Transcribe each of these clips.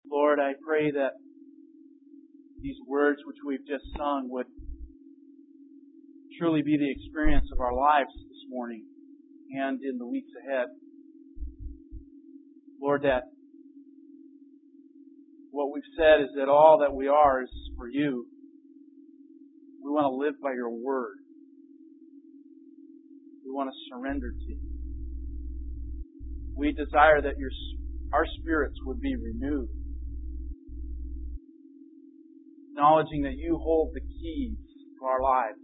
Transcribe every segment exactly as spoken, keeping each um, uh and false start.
Lord, I pray that these words which we've just sung would truly be the experience of our lives this morning and in the weeks ahead. Lord, that what we've said is that all that we are is for You. We want to live by Your Word. We want to surrender to You. We desire that your, our spirits would be renewed, acknowledging that You hold the keys to our lives.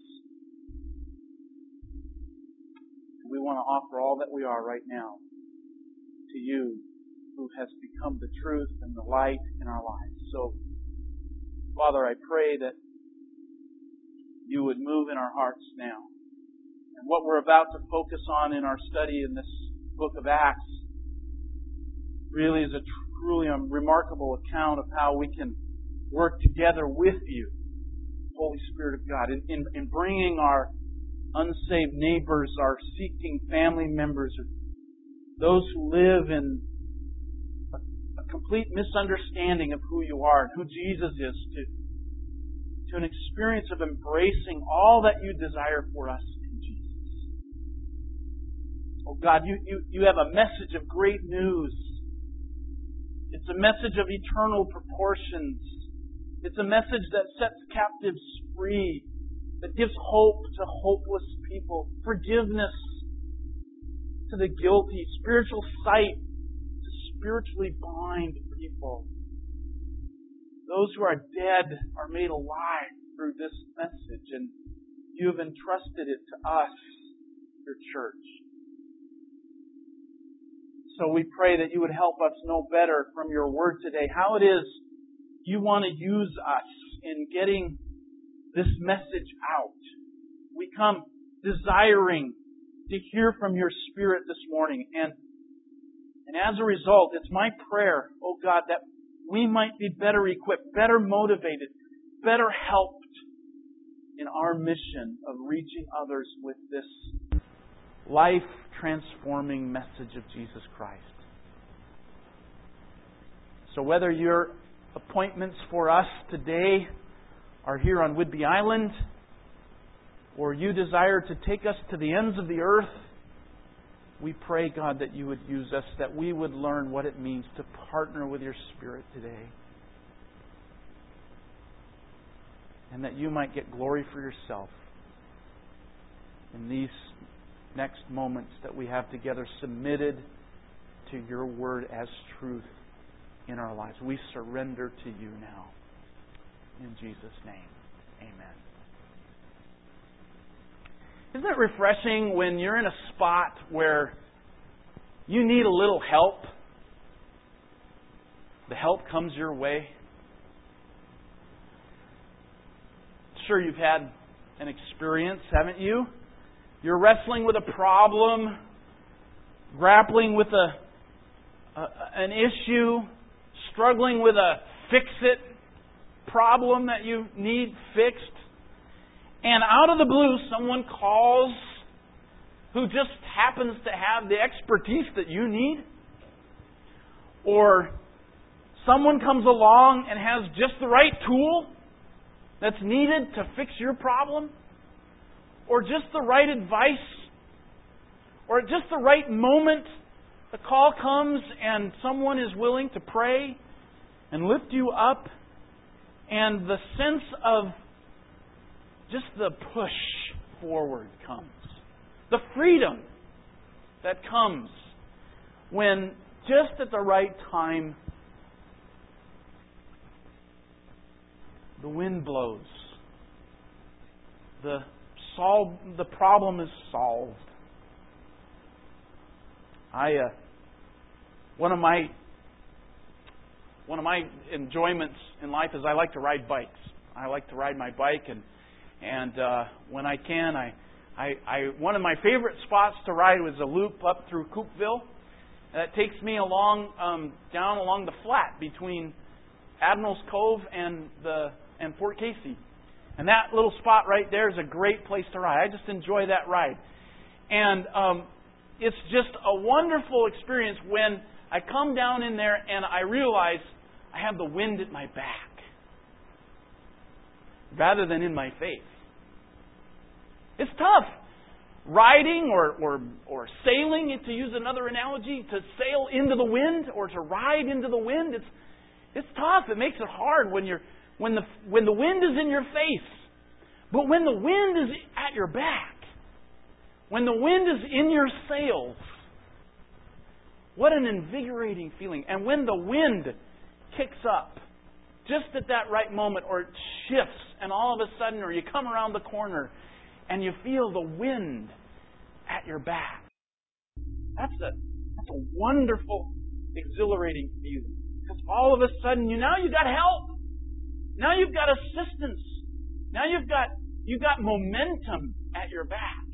We want to offer all that we are right now to You, who has become the truth and the light in our lives. So, Father, I pray that You would move in our hearts now. And what we're about to focus on in our study in this book of Acts really is a truly a remarkable account of how we can work together with You, Holy Spirit of God, in, in, in bringing our unsaved neighbors, our seeking family members, those who live in a, a complete misunderstanding of who You are and who Jesus is, to, to an experience of embracing all that You desire for us in Jesus. Oh God, you, you, you have a message of great news. It's a message of eternal proportions. It's a message that sets captives free, that gives hope to hopeless people, forgiveness to the guilty, spiritual sight to spiritually blind people. Those who are dead are made alive through this message, and You have entrusted it to us, Your church. So we pray that You would help us know better from Your Word today how it is You want to use us in getting this message out. We come desiring to hear from Your Spirit this morning. And, and as a result, it's my prayer, oh God, that we might be better equipped, better motivated, better helped in our mission of reaching others with this life-transforming message of Jesus Christ. So whether your appointments for us today are here on Whidbey Island, or You desire to take us to the ends of the earth, we pray, God, that You would use us, that we would learn what it means to partner with Your Spirit today. And that You might get glory for Yourself in these next moments that we have together, submitted to Your Word as truth in our lives. We surrender to You now. In Jesus' name, amen. Isn't it refreshing when you're in a spot where you need a little help? The help comes your way. Sure, you've had an experience, haven't you? You're wrestling with a problem, grappling with a, a an issue, struggling with a fix-it problem that you need fixed. And out of the blue, someone calls who just happens to have the expertise that you need. Or someone comes along and has just the right tool that's needed to fix your problem. Or just the right advice. Or at just the right moment, the call comes and someone is willing to pray and lift you up. And the sense of just the push forward comes. The freedom that comes when just at the right time the wind blows. The solve the problem is solved. I uh, one of my one of my enjoyments in life is I like to ride bikes. I like to ride my bike, and and uh, when I can, I, I I one of my favorite spots to ride was a loop up through Coopville. That takes me along um, down along the flat between Admiral's Cove and the and Fort Casey. And that little spot right there is a great place to ride. I just enjoy that ride. And um, it's just a wonderful experience when I come down in there and I realize I have the wind at my back rather than in my face. It's tough. Riding or, or, or sailing, to use another analogy, to sail into the wind or to ride into the wind, it's it's tough. It makes it hard when you're when the when the wind is in your face. But when the wind is at your back, when the wind is in your sails, what an invigorating feeling. And when the wind kicks up, just at that right moment, or it shifts, and all of a sudden, or you come around the corner, and you feel the wind at your back. That's a that's a wonderful, exhilarating feeling. Because all of a sudden, you now you've got help. Now you've got assistance. Now you've got you've got momentum at your back.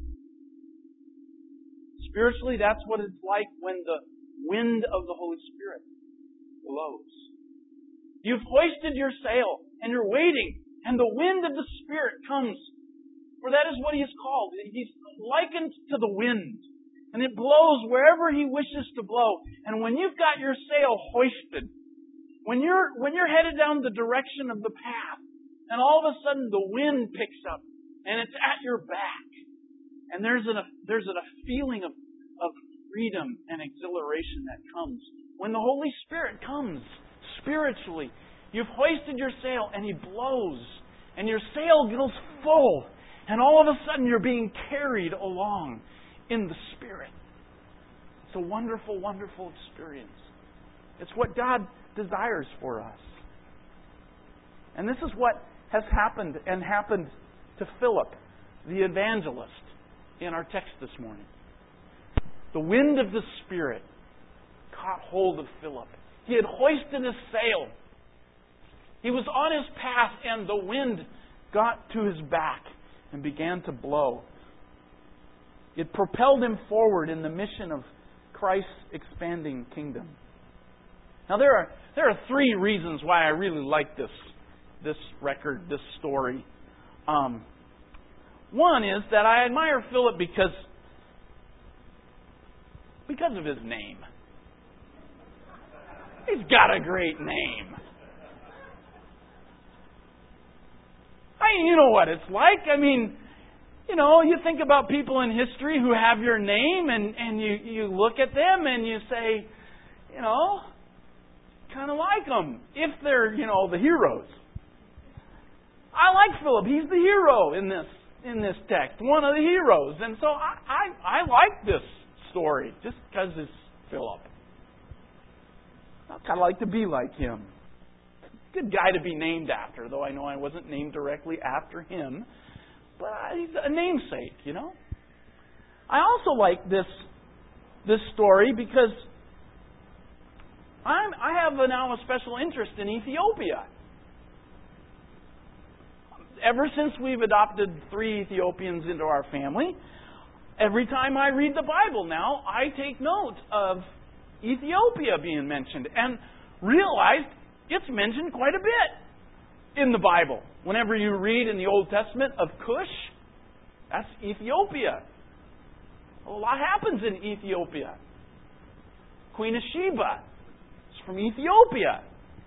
Spiritually, that's what it's like when the wind of the Holy Spirit blows. You've hoisted your sail, and you're waiting, and the wind of the Spirit comes. For that is what He is called. He's likened to the wind. And it blows wherever He wishes to blow. And when you've got your sail hoisted, when you're when you're headed down the direction of the path, and all of a sudden the wind picks up, and it's at your back, and there's an there's a feeling of, of freedom and exhilaration that comes. When the Holy Spirit comes spiritually, you've hoisted your sail, and He blows, and your sail goes full. And all of a sudden you're being carried along in the Spirit. It's a wonderful, wonderful experience. It's what God desires for us. And this is what has happened and happened to Philip, the evangelist, in our text this morning. The wind of the Spirit caught hold of Philip. He had hoisted his sail. He was on his path, and the wind got to his back and began to blow. It propelled him forward in the mission of Christ's expanding kingdom. Now there are there are three reasons why I really like this this record, this story. Um, one is that I admire Philip because because of his name. He's got a great name. I, you know what it's like. I mean, you know, you think about people in history who have your name, and, and you, you look at them and you say, you know, kind of like them, if they're, you know, the heroes. I like Philip. He's the hero in this in this text, one of the heroes. And so I, I, I like this story just because it's Philip. I kind of like to be like him. Good guy to be named after, though I know I wasn't named directly after him. But he's a namesake, you know. I also like this this story because I'm, I have now a special interest in Ethiopia. Ever since we've adopted three Ethiopians into our family, every time I read the Bible now, I take note of Ethiopia being mentioned and realize it's mentioned quite a bit in the Bible. Whenever you read in the Old Testament of Cush, that's Ethiopia. A lot happens in Ethiopia. Queen of Sheba is from Ethiopia.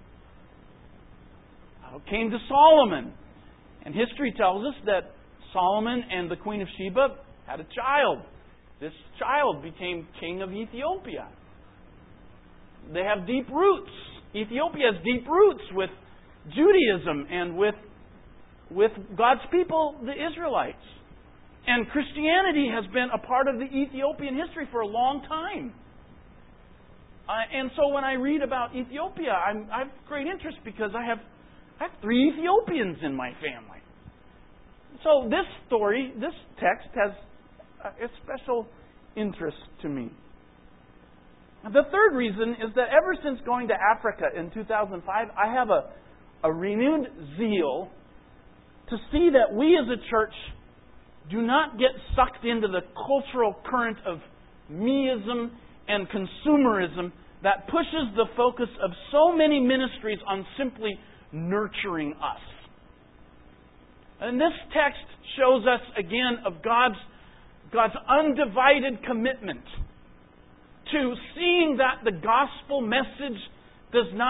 Came to Solomon. And history tells us that Solomon and the Queen of Sheba had a child. This child became king of Ethiopia. They have deep roots. Ethiopia has deep roots with Judaism and with, with God's people, the Israelites. And Christianity has been a part of the Ethiopian history for a long time. Uh, and so when I read about Ethiopia, I'm, I have great interest because I have, I have three Ethiopians in my family. So this story, this text has a, a special interest to me. The third reason is that ever since going to Africa in two thousand five, I have a, a renewed zeal to see that we as a church do not get sucked into the cultural current of meism and consumerism that pushes the focus of so many ministries on simply nurturing us. And this text shows us again of God's, God's undivided commitment to seeing that the gospel message does not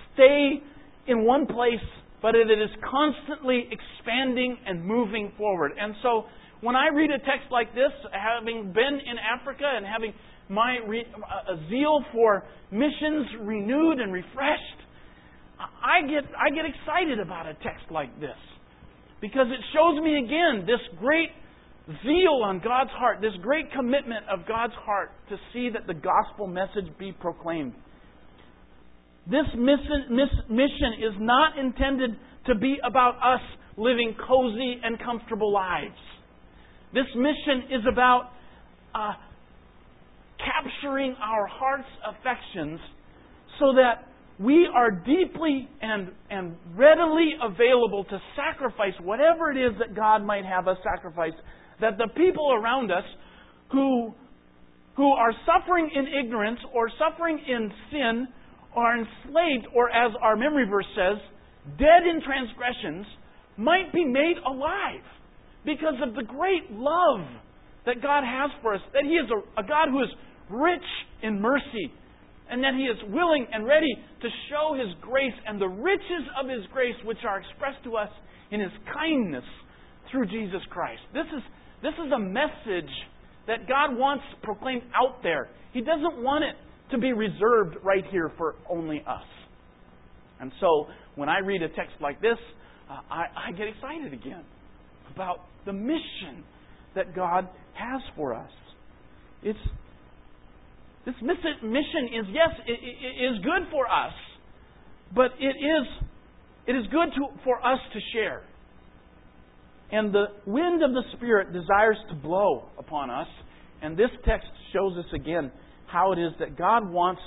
stay in one place, but it is constantly expanding and moving forward. And so, when I read a text like this, having been in Africa and having my re- a zeal for missions renewed and refreshed, I get I get excited about a text like this, because it shows me again this great zeal on God's heart, this great commitment of God's heart to see that the gospel message be proclaimed. This mission is not intended to be about us living cozy and comfortable lives. This mission is about uh, capturing our heart's affections so that we are deeply and, and readily available to sacrifice whatever it is that God might have us sacrifice, that the people around us who, who are suffering in ignorance or suffering in sin or are enslaved, or as our memory verse says, dead in transgressions, might be made alive because of the great love that God has for us, that He is a, a God who is rich in mercy, and that He is willing and ready to show His grace and the riches of His grace, which are expressed to us in His kindness through Jesus Christ. This is, this is a message that God wants proclaimed out there. He doesn't want it to be reserved right here for only us. And so, when I read a text like this, uh, I, I get excited again about the mission that God has for us. It's This mission is, yes, it, it is good for us, but it is it is good to, for us to share. And the wind of the Spirit desires to blow upon us. And this text shows us again how it is that God wants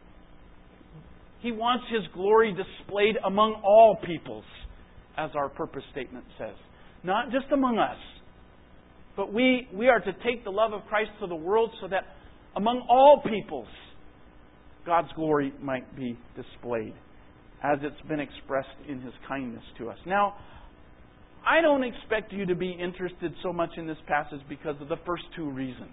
He wants His glory displayed among all peoples, as our purpose statement says. Not just among us, but we, we are to take the love of Christ to the world so that among all peoples, God's glory might be displayed as it's been expressed in His kindness to us. Now, I don't expect you to be interested so much in this passage because of the first two reasons.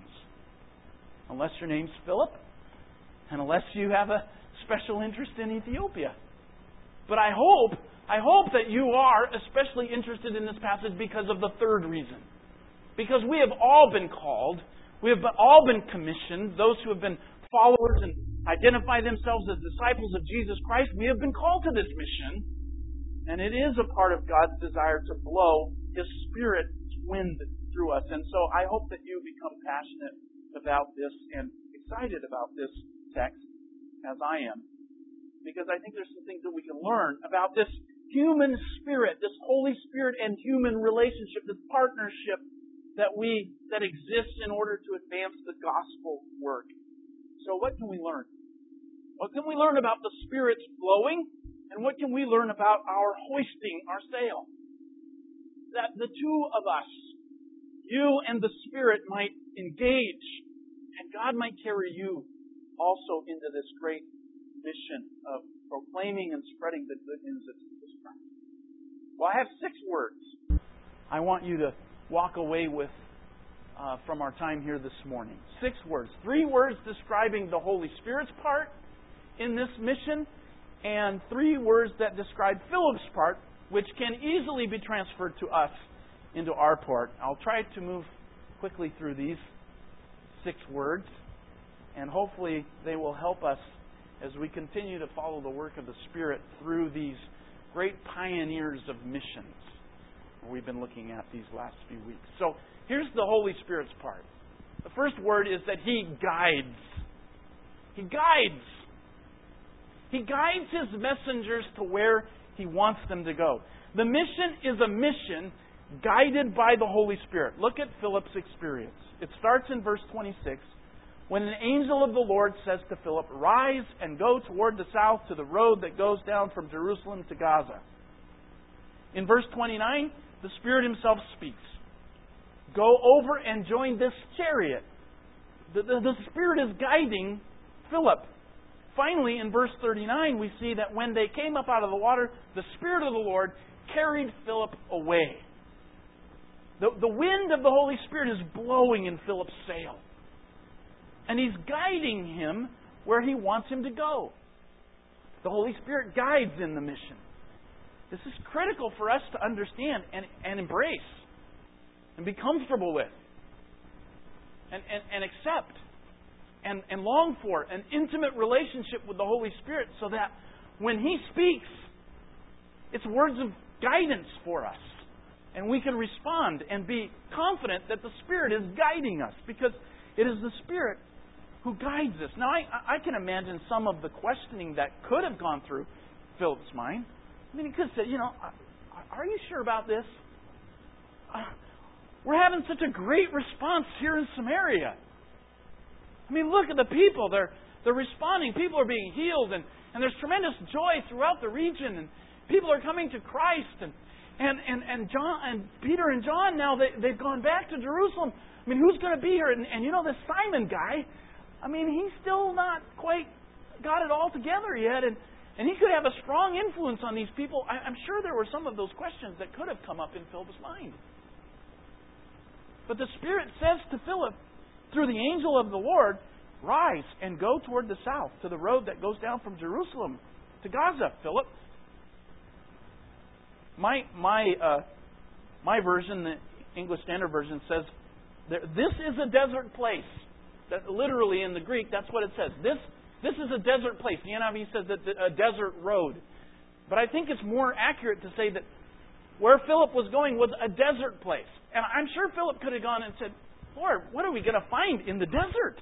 Unless your name's Philip, and unless you have a special interest in Ethiopia. But I hope, I hope that you are especially interested in this passage because of the third reason. Because we have all been called, we have all been commissioned, those who have been followers and identify themselves as disciples of Jesus Christ, we have been called to this mission. And it is a part of God's desire to blow His Spirit's wind through us. And so I hope that you become passionate about this and excited about this text, as I am. Because I think there's some things that we can learn about this human spirit, this Holy Spirit and human relationship, this partnership that we that exists in order to advance the gospel work. So what can we learn? What can we learn about the Spirit's blowing? And what can we learn about our hoisting our sail? That the two of us, you and the Spirit, might engage, and God might carry you also into this great mission of proclaiming and spreading the good news of Jesus Christ. Well, I have six words I want you to walk away with uh, from our time here this morning. Six words. Three words describing the Holy Spirit's part in this mission, and three words that describe Philip's part, which can easily be transferred to us into our part. I'll try to move quickly through these six words, and hopefully they will help us as we continue to follow the work of the Spirit through these great pioneers of missions we've been looking at these last few weeks. So here's the Holy Spirit's part. The first word is that He guides. He guides. He guides His messengers to where He wants them to go. The mission is a mission guided by the Holy Spirit. Look at Philip's experience. It starts in verse twenty-six, when an angel of the Lord says to Philip, "Rise and go toward the south to the road that goes down from Jerusalem to Gaza." In verse twenty-nine, the Spirit Himself speaks. Go over and join this chariot. The, the, the Spirit is guiding Philip. Finally, in verse thirty-nine, we see that when they came up out of the water, the Spirit of the Lord carried Philip away. The, the wind of the Holy Spirit is blowing in Philip's sail. And He's guiding him where He wants him to go. The Holy Spirit guides in the mission. This is critical for us to understand and, and embrace and be comfortable with and, and, and accept and, and long for an intimate relationship with the Holy Spirit so that when He speaks, it's words of guidance for us. And we can respond and be confident that the Spirit is guiding us because it is the Spirit who guides us. Now, I, I can imagine some of the questioning that could have gone through Philip's mind. I mean, he could have said, you know, are you sure about this? Uh, we're having such a great response here in Samaria. I mean, look at the people. They're they're responding. People are being healed, and, and there's tremendous joy throughout the region, and people are coming to Christ. And and and, and John and Peter and John now they they've gone back to Jerusalem. I mean, who's going to be here? And, and you know, this Simon guy, I mean, he's still not quite got it all together yet, and and he could have a strong influence on these people. I, I'm sure there were some of those questions that could have come up in Philip's mind. But the Spirit says to Philip, through the angel of the Lord, rise and go toward the south, to the road that goes down from Jerusalem to Gaza, Philip. My my uh, my version, the English Standard Version, says, this is a desert place. That literally in the Greek, that's what it says. This this is a desert place. The N I V says that a desert road. But I think it's more accurate to say that where Philip was going was a desert place. And I'm sure Philip could have gone and said, Lord, what are we going to find in the desert?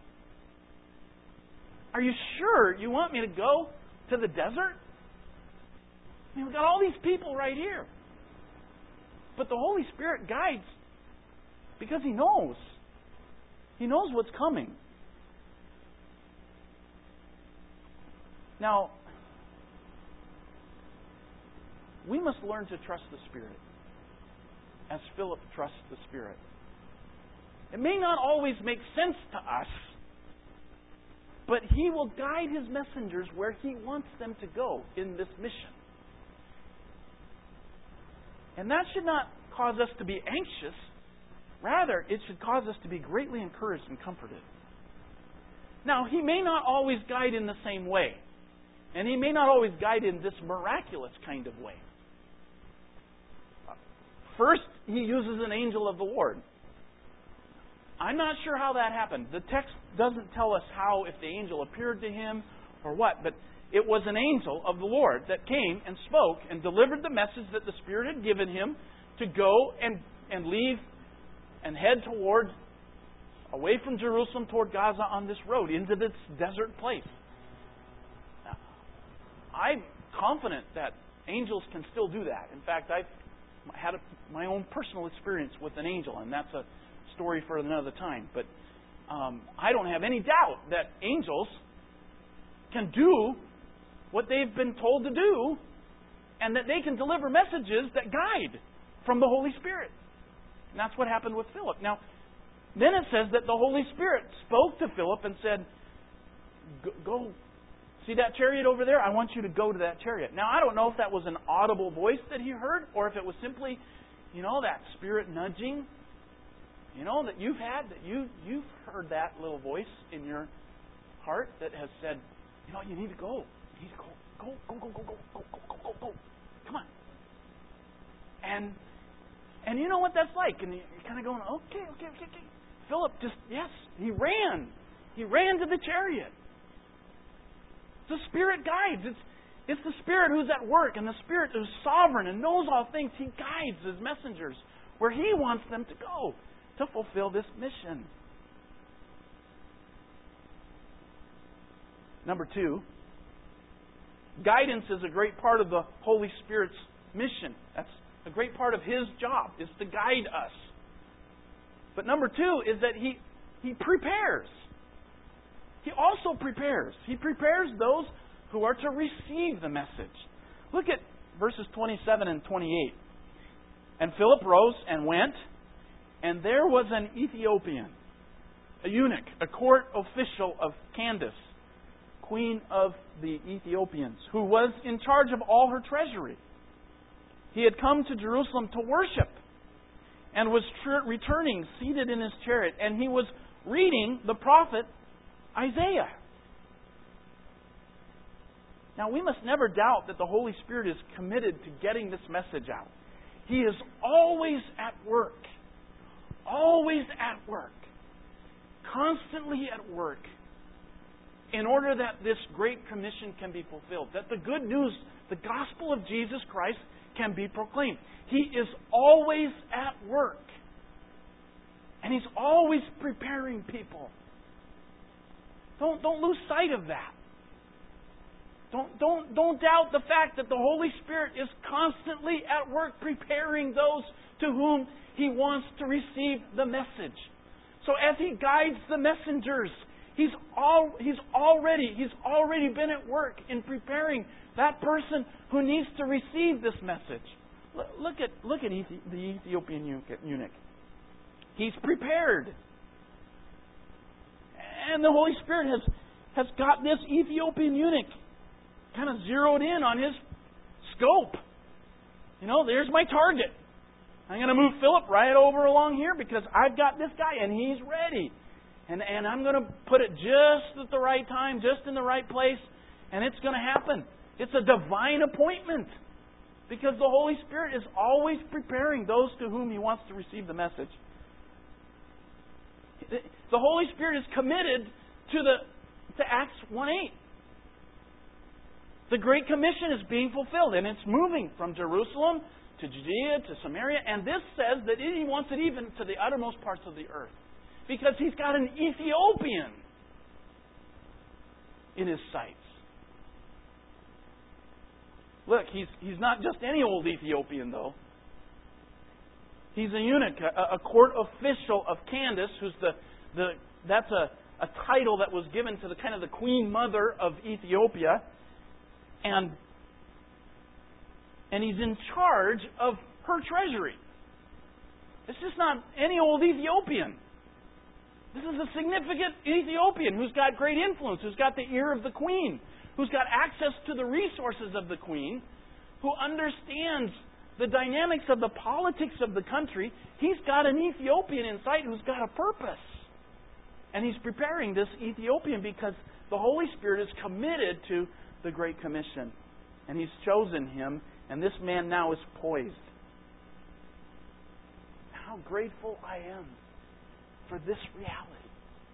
Are you sure you want me to go to the desert? I mean, we've got all these people right here. But the Holy Spirit guides because He knows. He knows what's coming. Now, we must learn to trust the Spirit as Philip trusts the Spirit. It may not always make sense to us, but He will guide His messengers where He wants them to go in this mission. And that should not cause us to be anxious. Rather, it should cause us to be greatly encouraged and comforted. Now, He may not always guide in the same way. And He may not always guide in this miraculous kind of way. First, He uses an angel of the Lord. I'm not sure how that happened. The text doesn't tell us how, if the angel appeared to him or what, but it was an angel of the Lord that came and spoke and delivered the message that the Spirit had given him to go and, and leave and head toward, away from Jerusalem toward Gaza on this road, into this desert place. Now, I'm confident that angels can still do that. In fact, I've had a, my own personal experience with an angel, and that's a story for another time. But um, I don't have any doubt that angels can do what they've been told to do, and that they can deliver messages that guide from the Holy Spirit. And that's what happened with Philip. Now, then it says that the Holy Spirit spoke to Philip and said, go, go see that chariot over there? I want you to go to that chariot. Now, I don't know if that was an audible voice that he heard, or if it was simply, you know, that Spirit nudging, you know, that you've had, that you, you've heard that little voice in your heart that has said, you know, you need to go. You need to go. Go, go, go, go, go, go, go, go, go, go. Come on. And and you know what that's like. And you're kind of going, okay, okay, okay, okay. Philip just, yes, he ran. He ran to the chariot. The Spirit guides. It's, it's the Spirit who's at work, and the Spirit who's sovereign and knows all things. He guides His messengers where He wants them to go to fulfill this mission. Number two, guidance is a great part of the Holy Spirit's mission. That's a great part of His job, is to guide us. But number two is that He He prepares. He also prepares. He prepares those who are to receive the message. Look at verses twenty-seven and twenty-eight. And Philip rose and went, and there was an Ethiopian, a eunuch, a court official of Candace, queen of the Ethiopians, who was in charge of all her treasury. He had come to Jerusalem to worship and was tr- returning seated in his chariot, and he was reading the prophet Isaiah. Now, we must never doubt that the Holy Spirit is committed to getting this message out. He is always at work. Always at work. Constantly at work. In order that this Great Commission can be fulfilled. That the good news, the gospel of Jesus Christ, can be proclaimed. He is always at work. And He's always preparing people. Don't, don't lose sight of that. Don't, don't, don't doubt the fact that the Holy Spirit is constantly at work preparing those to whom He wants to receive the message. So as He guides the messengers, He's all, He's already He's already been at work in preparing that person who needs to receive this message. Look at look at the Ethiopian eunuch. He's prepared, and the Holy Spirit has has got this Ethiopian eunuch kind of zeroed in on his scope. You know, there's my target. I'm going to move Philip right over along here because I've got this guy and he's ready. And and I'm going to put it just at the right time, just in the right place, and it's going to happen. It's a divine appointment because the Holy Spirit is always preparing those to whom He wants to receive the message. The Holy Spirit is committed to the to Acts one eight. The Great Commission is being fulfilled, and it's moving from Jerusalem to Judea to Samaria, and this says that He wants it even to the uttermost parts of the earth. Because He's got an Ethiopian in His sights. Look, he's he's not just any old Ethiopian, though. He's a eunuch, a, a court official of Candace, who's the the that's a, a title that was given to the kind of the queen mother of Ethiopia, and and he's in charge of her treasury. It's just not any old Ethiopian. This is a significant Ethiopian who's got great influence, who's got the ear of the queen, who's got access to the resources of the queen, who understands the dynamics of the politics of the country. He's got an Ethiopian in sight who's got a purpose. And he's preparing this Ethiopian because the Holy Spirit is committed to the Great Commission. And He's chosen him, and this man now is poised. How grateful I am for this reality.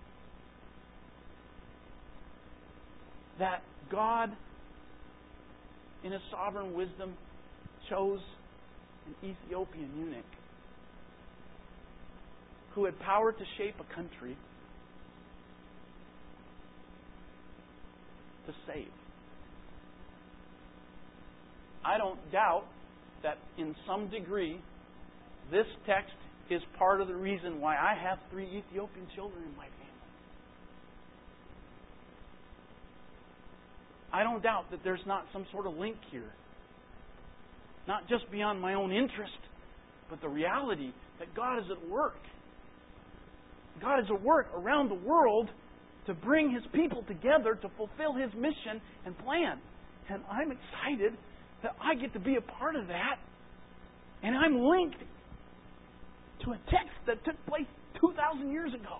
That God, in His sovereign wisdom, chose an Ethiopian eunuch who had power to shape a country to save. I don't doubt that in some degree this text is part of the reason why I have three Ethiopian children in my family. I don't doubt that there's not some sort of link here. Not just beyond my own interest, but the reality that God is at work. God is at work around the world to bring His people together to fulfill His mission and plan. And I'm excited that I get to be a part of that. And I'm linked to a text that took place two thousand years ago.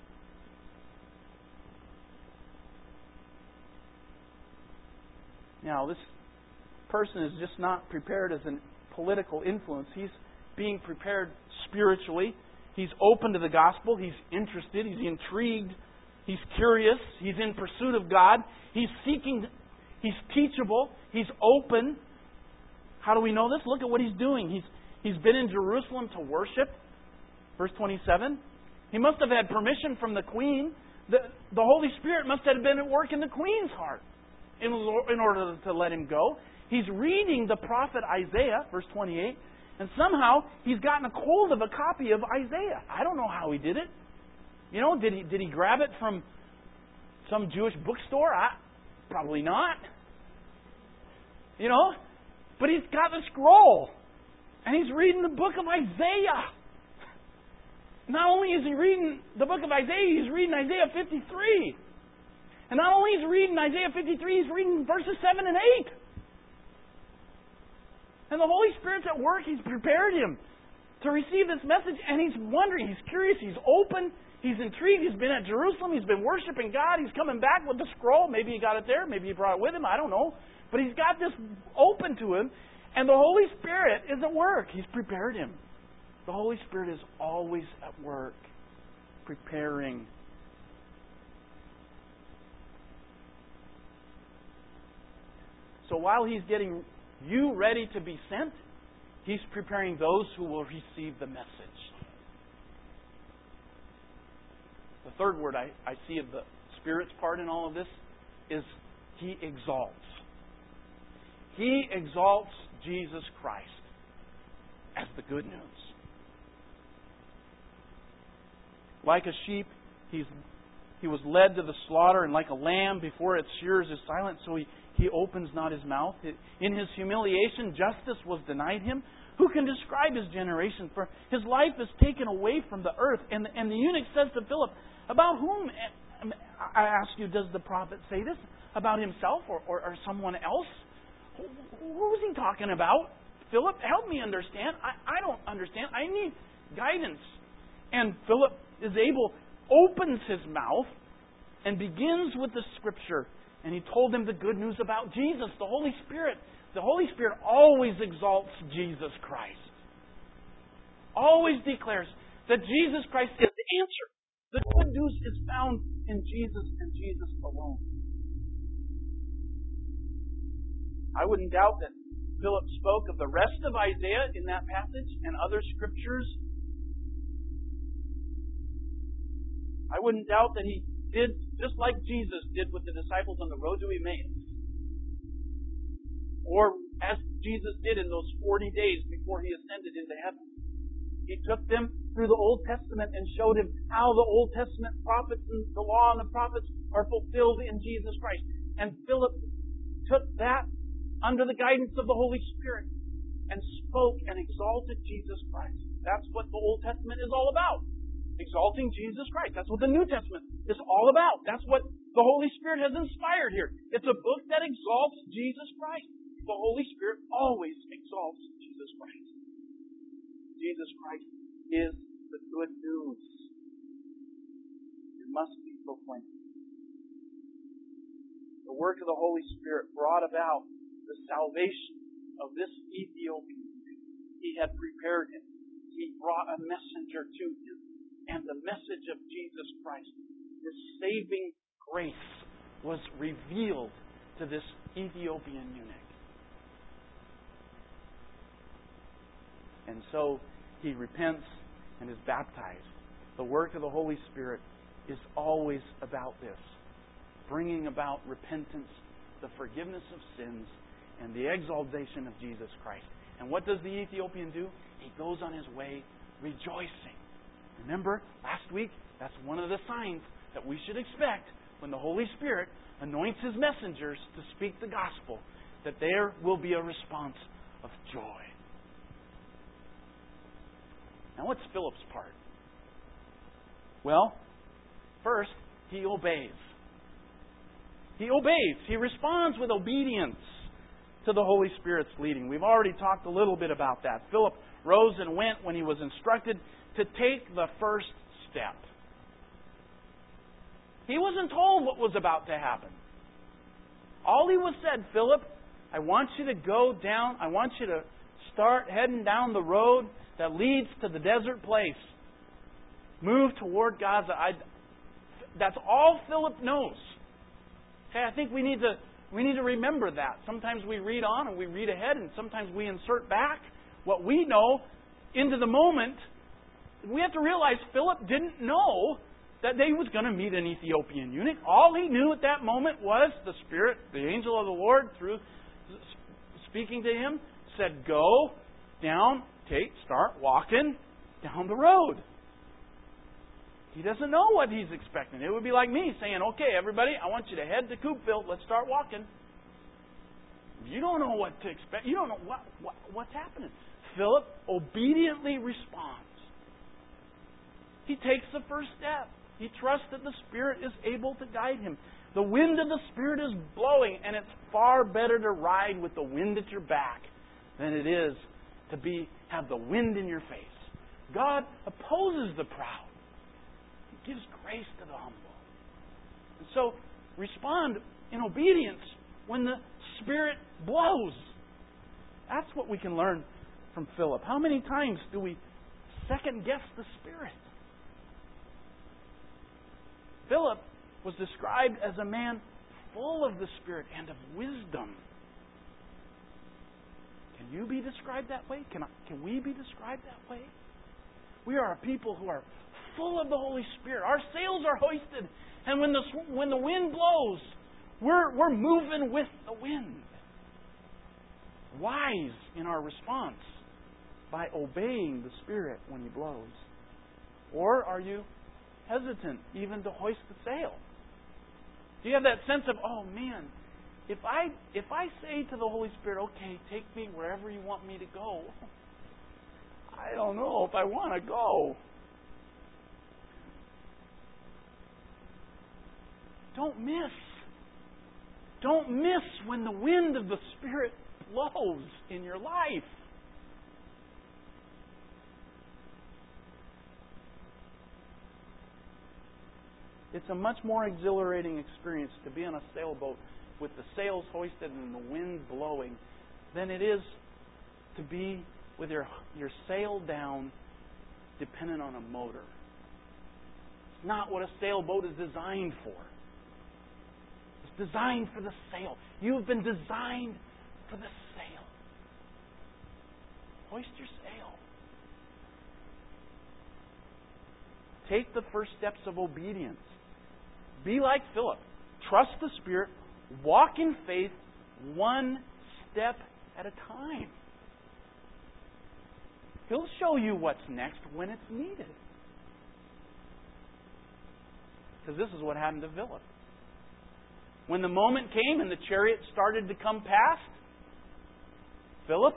Now, this person is just not prepared as a political influence. He's being prepared spiritually. He's open to the gospel. He's interested. He's intrigued. He's curious. He's in pursuit of God. He's seeking. He's teachable. He's open. How do we know this? Look at what he's doing. He's He's been in Jerusalem to worship. Verse twenty-seven. He must have had permission from the queen. The, the Holy Spirit must have been at work in the queen's heart in, in order to let him go. He's reading the prophet Isaiah, verse twenty-eight, and somehow he's gotten a hold of a copy of Isaiah. I don't know how he did it. You know, did he did he grab it from some Jewish bookstore? I, probably not. You know, but he's got the scroll, and he's reading the book of Isaiah. Not only is he reading the book of Isaiah, he's reading Isaiah fifty-three. And not only is he reading Isaiah fifty-three, he's reading verses seven and eight. And the Holy Spirit's at work. He's prepared him to receive this message, and he's wondering, he's curious, he's open, he's intrigued, he's been at Jerusalem, he's been worshiping God, he's coming back with the scroll. Maybe he got it there, maybe he brought it with him, I don't know. But he's got this open to him, and the Holy Spirit is at work. He's prepared him. The Holy Spirit is always at work, preparing. So while he's getting you ready to be sent, he's preparing those who will receive the message. The third word I, I see of the Spirit's part in all of this is He exalts. He exalts Jesus Christ as the good news. Like a sheep, he's, he was led to the slaughter, and like a lamb before its shearers is silent, so he, he opens not his mouth. In his humiliation, justice was denied him. Who can describe his generation? For his life is taken away from the earth. And, and the eunuch says to Philip, about whom, I ask you, does the prophet say this? About himself or, or, or someone else? Who is he talking about? Philip, help me understand. I, I don't understand. I need guidance. And Philip is able, opens his mouth and begins with the Scripture. And he told him the good news about Jesus, the Holy Spirit. The Holy Spirit always exalts Jesus Christ. Always declares that Jesus Christ is the answer. The good news is found in Jesus and Jesus alone. I wouldn't doubt that Philip spoke of the rest of Isaiah in that passage and other scriptures. I wouldn't doubt that he did just like Jesus did with the disciples on the road to Emmaus. Or as Jesus did in those forty days before He ascended into heaven. He took them through the Old Testament and showed him how the Old Testament prophets and the law and the prophets are fulfilled in Jesus Christ. And Philip took that under the guidance of the Holy Spirit and spoke and exalted Jesus Christ. That's what the Old Testament is all about. Exalting Jesus Christ. That's what the New Testament is all about. That's what the Holy Spirit has inspired here. It's a book that exalts Jesus Christ. The Holy Spirit always exalts Jesus Christ. Jesus Christ is the good news. It must be proclaimed. The work of the Holy Spirit brought about the salvation of this Ethiopian. He had prepared him. He brought a messenger to him. And the message of Jesus Christ, His saving grace, was revealed to this Ethiopian eunuch. And so he repents and is baptized. The work of the Holy Spirit is always about this, bringing about repentance, the forgiveness of sins, and the exaltation of Jesus Christ. And what does the Ethiopian do? He goes on his way rejoicing. Remember, last week, that's one of the signs that we should expect when the Holy Spirit anoints His messengers to speak the gospel, that there will be a response of joy. Now, what's Philip's part? Well, first, he obeys. He obeys. He responds with obedience to the Holy Spirit's leading. We've already talked a little bit about that. Philip rose and went when he was instructed to take the first step. He wasn't told what was about to happen. All he was said, Philip, I want you to go down, I want you to start heading down the road that leads to the desert place. Move toward Gaza. I, that's all Philip knows. Okay, I think we need to we need to remember that. Sometimes we read on and we read ahead, and sometimes we insert back what we know into the moment. We have to realize Philip didn't know that they was going to meet an Ethiopian eunuch. All he knew at that moment was the Spirit, the angel of the Lord, through speaking to him, said, "Go down, take, start walking down the road." He doesn't know what he's expecting. It would be like me saying, "Okay, everybody, I want you to head to Coopville. Let's start walking." You don't know what to expect. You don't know what, what what's happening. Philip obediently responds. He takes the first step. He trusts that the Spirit is able to guide him. The wind of the Spirit is blowing, and it's far better to ride with the wind at your back than it is to be have the wind in your face. God opposes the proud. He gives grace to the humble. And so, respond in obedience when the Spirit blows. That's what we can learn from Philip. How many times do we second guess the Spirit? Philip was described as a man full of the Spirit and of wisdom. Can you be described that way? Can I, can we be described that way? We are a people who are full of the Holy Spirit. Our sails are hoisted, and when the when the wind blows, we're we're moving with the wind. Wise in our response by obeying the Spirit when He blows. Or are you hesitant even to hoist the sail? Do you have that sense of, oh man, if I if I say to the Holy Spirit, okay, take me wherever you want me to go, I don't know if I want to go. Don't miss. Don't miss when the wind of the Spirit blows in your life. It's a much more exhilarating experience to be on a sailboat with the sails hoisted and the wind blowing than it is to be with your, your sail down dependent on a motor. It's not what a sailboat is designed for. It's designed for the sail. You've been designed for the sail. Hoist your sail. Take the first steps of obedience. Be like Philip. Trust the Spirit. Walk in faith one step at a time. He'll show you what's next when it's needed. Because this is what happened to Philip. When the moment came and the chariot started to come past, Philip,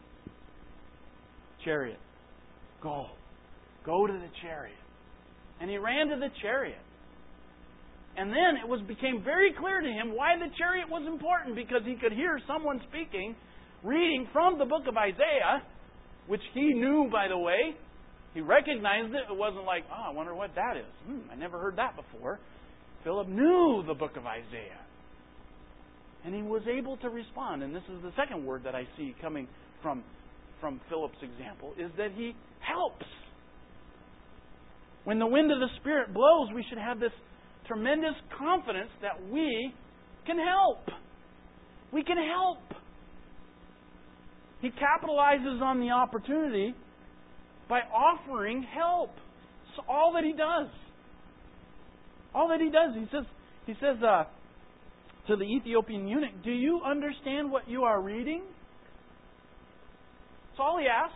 chariot, go. Go to the chariot. And he ran to the chariot. And then it was became very clear to him why the chariot was important, because he could hear someone speaking, reading from the book of Isaiah, which he knew, by the way. He recognized it. It wasn't like, oh, I wonder what that is. Hmm, I never heard that before. Philip knew the book of Isaiah. And he was able to respond. And this is the second word that I see coming from, from Philip's example, is that he helps. When the wind of the Spirit blows, we should have this tremendous confidence that we can help. We can help. He capitalizes on the opportunity by offering help. It's all that he does. All that he does. He says, he says uh, to the Ethiopian eunuch, do you understand what you are reading? That's all he asks.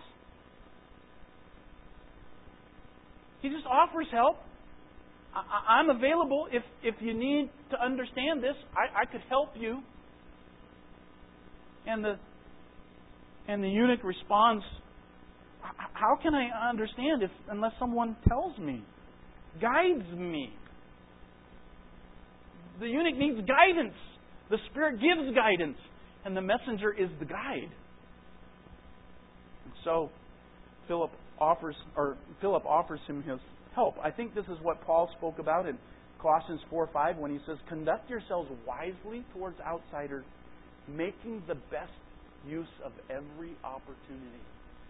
He just offers help. I, I'm available if, if you need to understand this. I, I could help you. And the and the eunuch responds, how can I understand if unless someone tells me, guides me? The eunuch needs guidance. The Spirit gives guidance, and the messenger is the guide. And so Philip offers, or Philip offers him his help. I think this is what Paul spoke about in Colossians four five when he says, "Conduct yourselves wisely towards outsiders, making the best use of every opportunity."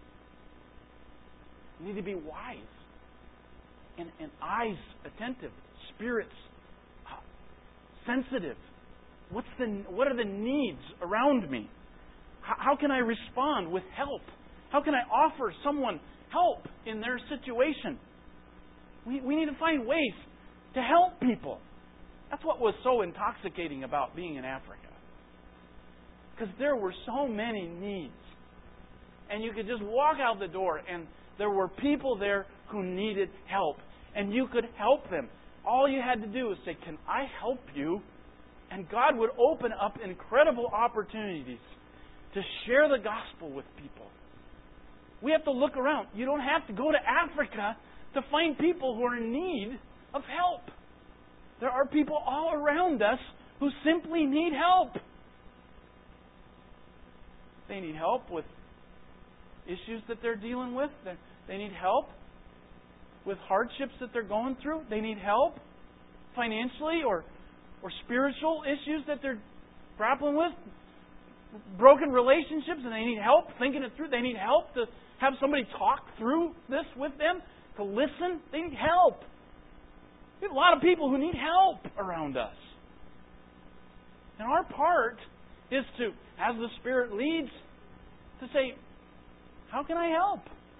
You need to be wise and, and eyes attentive, spirits uh, sensitive. What's the what are the needs around me? How, how can I respond with help? How can I offer someone help in their situation? We we need to find ways to help people. That's what was so intoxicating about being in Africa. Because there were so many needs. And you could just walk out the door and there were people there who needed help. And you could help them. All you had to do was say, can I help you? And God would open up incredible opportunities to share the gospel with people. We have to look around. You don't have to go to Africa to find people who are in need of help. There are people all around us who simply need help. They need help with issues that they're dealing with. They need help with hardships that they're going through. They need help financially or, or spiritual issues that they're grappling with. Broken relationships, and they need help thinking it through. They need help to have somebody talk through this with them, to listen. They need help. We have a lot of people who need help around us. And our part is to, as the Spirit leads, to say, how can I help?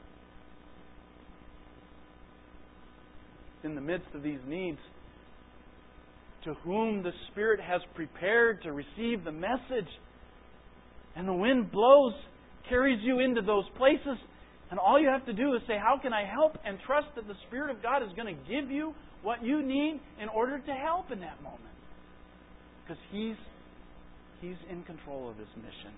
In the midst of these needs, to whom the Spirit has prepared to receive the message, and the wind blows, carries you into those places, and all you have to do is say, how can I help? And trust that the Spirit of God is going to give you what you need in order to help in that moment. Because He's, He's in control of His mission.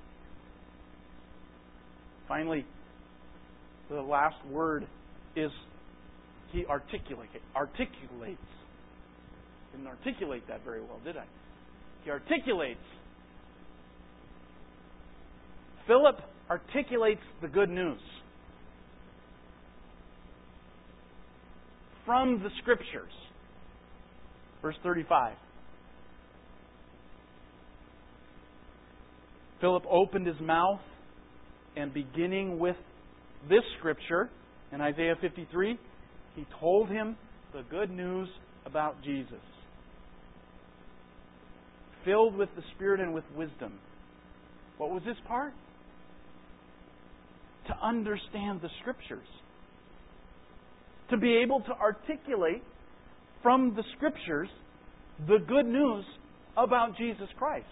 Finally, the last word is He articulate, articulates. Didn't articulate that very well, did I? He articulates. Philip articulates the good news from the Scriptures. Verse thirty-five. Philip opened his mouth, and beginning with this Scripture in Isaiah fifty-three, he told him the good news about Jesus. Filled with the Spirit and with wisdom. What was his part? To understand the Scriptures. To be able to articulate from the Scriptures the good news about Jesus Christ.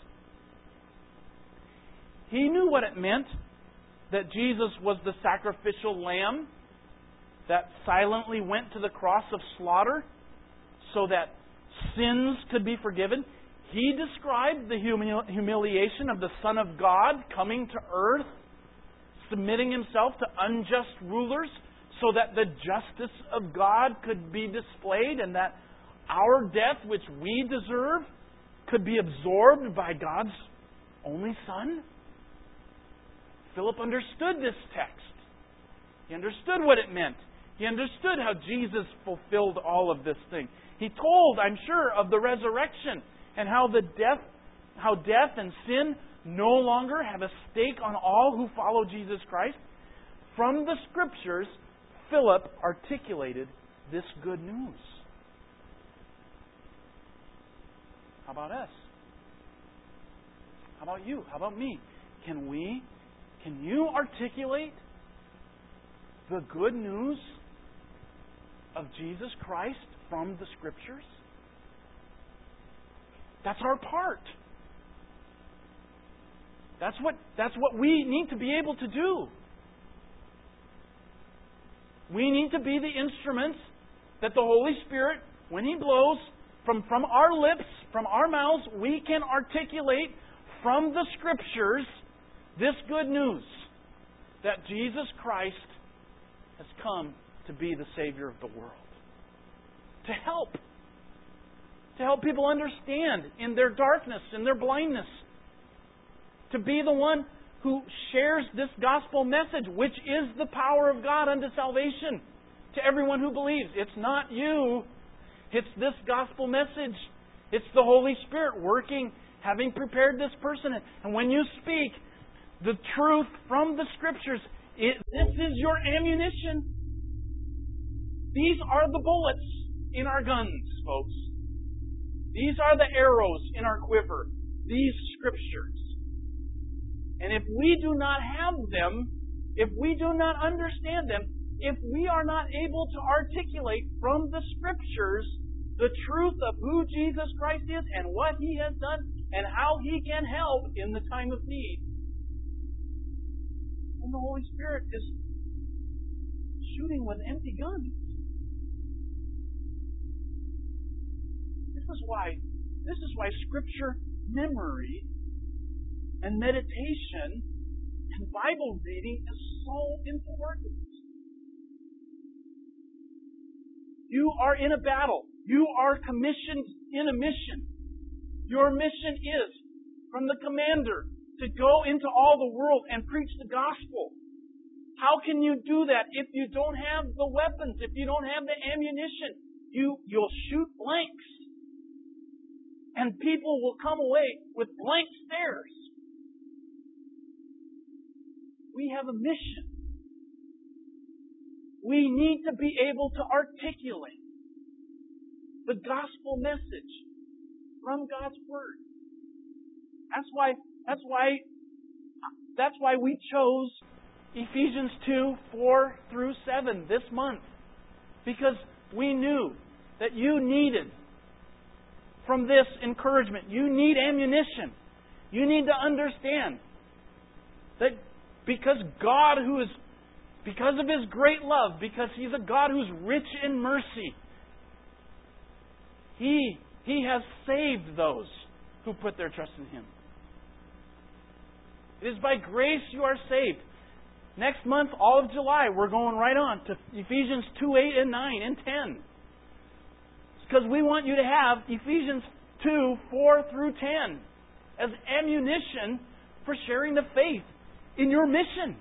He knew what it meant that Jesus was the sacrificial lamb that silently went to the cross of slaughter so that sins could be forgiven. He described the humili- humiliation of the Son of God coming to earth, submitting Himself to unjust rulers so that the justice of God could be displayed and that our death, which we deserve, could be absorbed by God's only Son. Philip understood this text. He understood what it meant. He understood how Jesus fulfilled all of this thing. He told, I'm sure, of the resurrection and how the death, how death and sin no longer have a stake on all who follow Jesus Christ. From the Scriptures, Philip articulated this good news. How about us? How about you? How about me? Can we, can you articulate the good news of Jesus Christ from the Scriptures? That's our part. That's what, that's what we need to be able to do. We need to be the instruments that the Holy Spirit, when He blows, from, from our lips, from our mouths, we can articulate from the Scriptures this good news that Jesus Christ has come to be the Savior of the world. To help. To help people understand in their darkness, in their blindness. To be the one who shares this gospel message, which is the power of God unto salvation to everyone who believes. It's not you. It's this gospel message. It's the Holy Spirit working, having prepared this person. And when you speak the truth from the Scriptures, it, this is your ammunition. These are the bullets in our guns, folks. These are the arrows in our quiver. These Scriptures. And if we do not have them, if we do not understand them, if we are not able to articulate from the Scriptures the truth of who Jesus Christ is and what He has done and how He can help in the time of need, then the Holy Spirit is shooting with empty guns. This is why, this is why Scripture memory and meditation and Bible reading is so important. You are in a battle. You are commissioned in a mission. Your mission is, from the commander, to go into all the world and preach the gospel. How can you do that if you don't have the weapons, if you don't have the ammunition? You, you'll shoot blanks. And people will come away with blank stares. We have a mission. We need to be able to articulate the gospel message from God's Word. That's why, that's why, that's why we chose Ephesians two, four through seven this month. Because we knew that you needed from this encouragement. You need ammunition. You need to understand that because God who is, because of His great love, because He's a God who's rich in mercy, He, He has saved those who put their trust in Him. It is by grace you are saved. Next month, all of July, we're going right on to Ephesians two, eight, and nine, and ten. Because we want you to have Ephesians two, four through ten as ammunition for sharing the faith in your mission.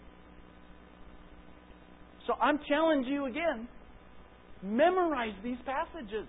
So I'm challenging you again. Memorize these passages.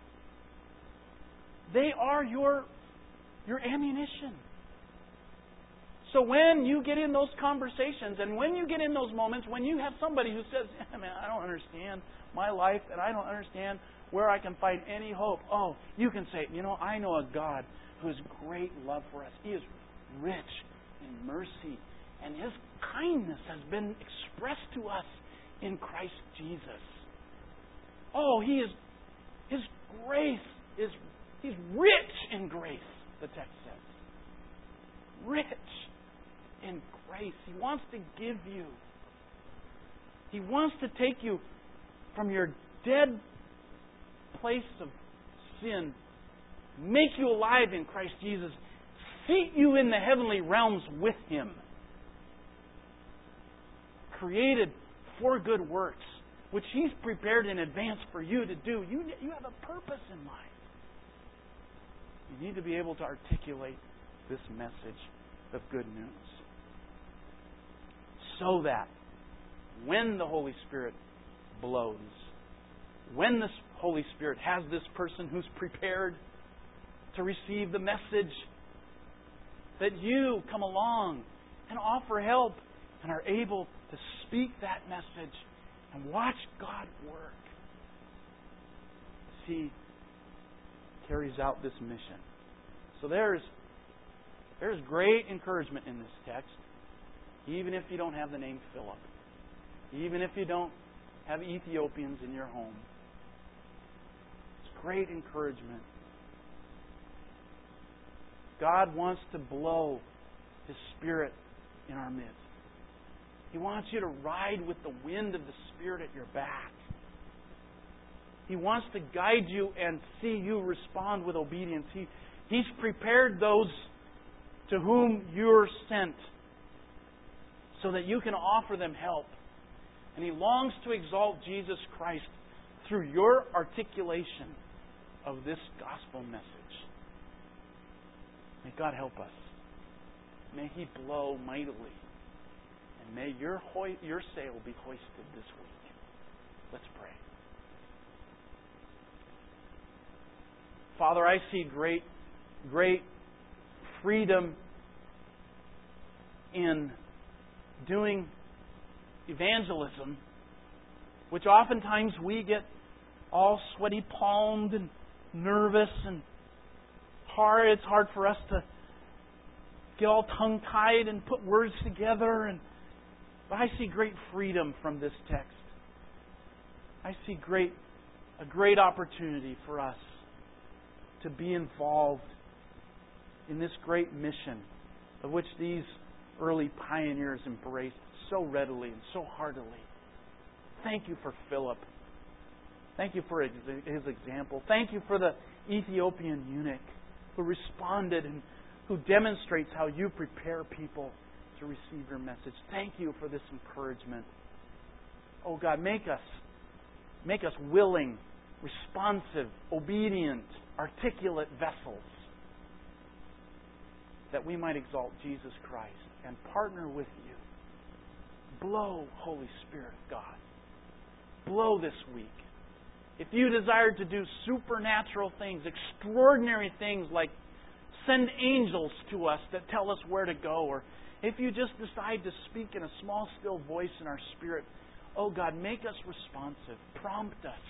They are your, your ammunition. So when you get in those conversations and when you get in those moments when you have somebody who says, yeah, man, I don't understand my life and I don't understand where I can find any hope. Oh, you can say, you know, I know a God who has great love for us. He is rich in mercy and His kindness has been expressed to us in Christ Jesus. Oh, He is, His grace is, He's rich in grace, the text says. Rich in grace. He wants to give you. He wants to take you from your dead place of sin, make you alive in Christ Jesus, seat you in the heavenly realms with Him. Created for good works, which He's prepared in advance for you to do. You, you have a purpose in mind. You need to be able to articulate this message of good news. So that when the Holy Spirit blows, when the Holy Spirit has this person who's prepared to receive the message, that you come along and offer help and are able to speak that message and watch God work as He carries out this mission. So there's there's great encouragement in this text, even if you don't have the name Philip, even if you don't have Ethiopians in your home. It's great encouragement. God wants to blow His Spirit in our midst. He wants you to ride with the wind of the Spirit at your back. He wants to guide you and see you respond with obedience. He, he's prepared those to whom you're sent so that you can offer them help. And He longs to exalt Jesus Christ through your articulation of this gospel message. May God help us. May He blow mightily. And may your, hoi- your sail be hoisted this week. Let's pray. Father, I see great, great freedom in doing evangelism, which oftentimes we get all sweaty palmed and nervous and hard. It's hard for us to get all tongue-tied and put words together. And but I see great freedom from this text. I see great a great opportunity for us to be involved in this great mission of which these early pioneers embraced so readily and so heartily. Thank you for Philip. Thank you for his example. Thank you for the Ethiopian eunuch who responded and who demonstrates how you prepare people to receive your message. Thank you for this encouragement. Oh God, make us, make us willing, responsive, obedient, articulate vessels that we might exalt Jesus Christ and partner with you Blow, Holy Spirit of God. Blow this week. If you desire to do supernatural things, extraordinary things like send angels to us that tell us where to go, or if you just decide to speak in a small, still voice in our spirit, oh God, make us responsive. Prompt us.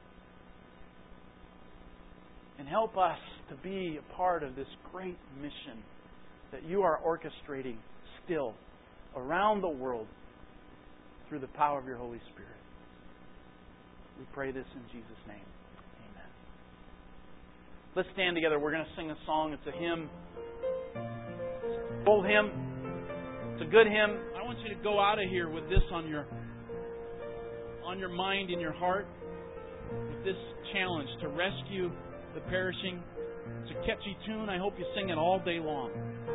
And help us to be a part of this great mission that you are orchestrating still around the world through the power of your Holy Spirit. We pray this in Jesus' name. Amen. Let's stand together. We're going to sing a song. It's a hymn. It's an old hymn. It's a good hymn. I want you to go out of here with this on your on your mind and your heart, with this challenge to rescue the perishing. It's a catchy tune. I hope you sing it all day long.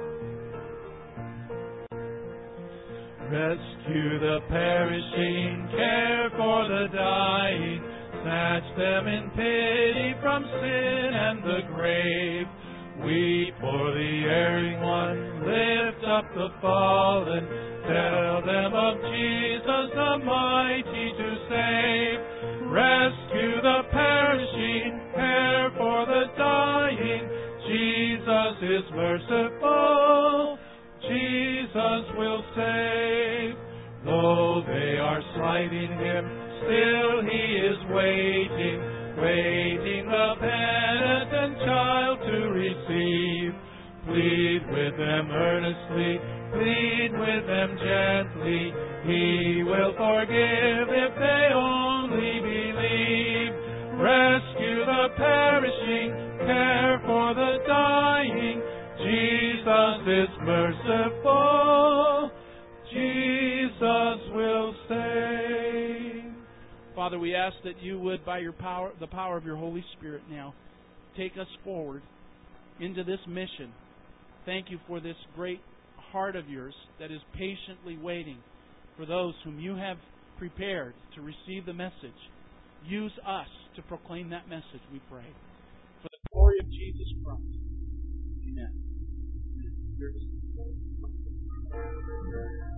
Rescue the perishing, care for the dying, snatch them in pity from sin and the grave. Weep for the erring one, lift up the fallen, tell them of Jesus the mighty to save. Rescue the perishing, care for the dying, Jesus is merciful, Jesus will save. Though they are slighting Him, still He is waiting, waiting the penitent child to receive. Plead with them earnestly, plead with them gently. He will forgive if they only believe. Rescue the perishing, care for the dying. Jesus is merciful, Jesus will save. Father, we ask that you would, by your power, the power of your Holy Spirit now, take us forward into this mission. Thank you for this great heart of yours that is patiently waiting for those whom you have prepared to receive the message. Use us to proclaim that message, we pray. For the glory of Jesus Christ. Amen. Amen.